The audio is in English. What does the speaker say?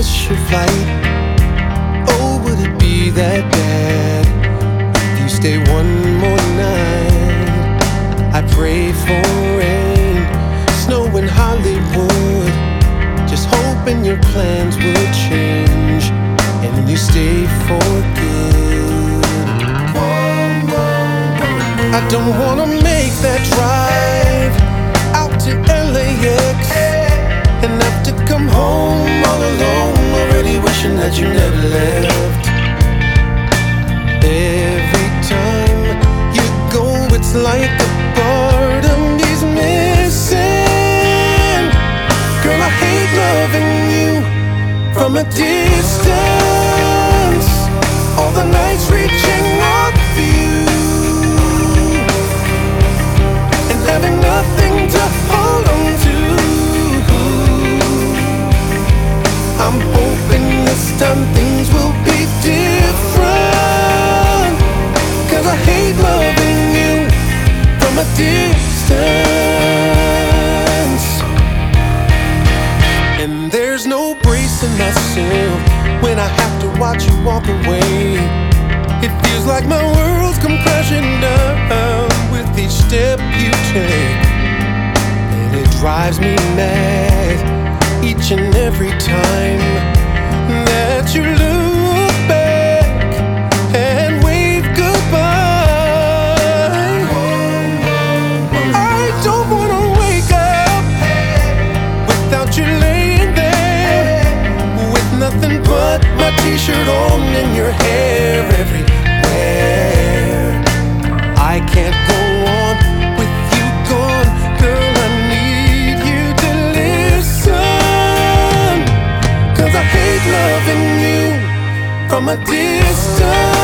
miss your flight. Oh, would it be that bad if you stay one more night? I pray for rain, snow in Hollywood, just hoping your plans will change and you stay for good. I don't wanna make that drive out to LAX and have to come home all alone, already wishing that you never left. Every time you go, it's like a part of me's missing. Girl, I hate loving you from a distance, all the nights reaching out for you and having nothing to hold on to. I'm hoping this time things will be different, 'cause I hate loving you from a distance. And there's no bracing myself when I have to watch you walk away. It feels like my world's come crashing down with each step you take, and it drives me mad each and every time that you look back and wave goodbye. I don't wanna wake up without you laying there with nothing but my t-shirt on and your hair everywhere. I can't go on with you gone, girl, I need you to listen, 'cause I hate loving you from a distance.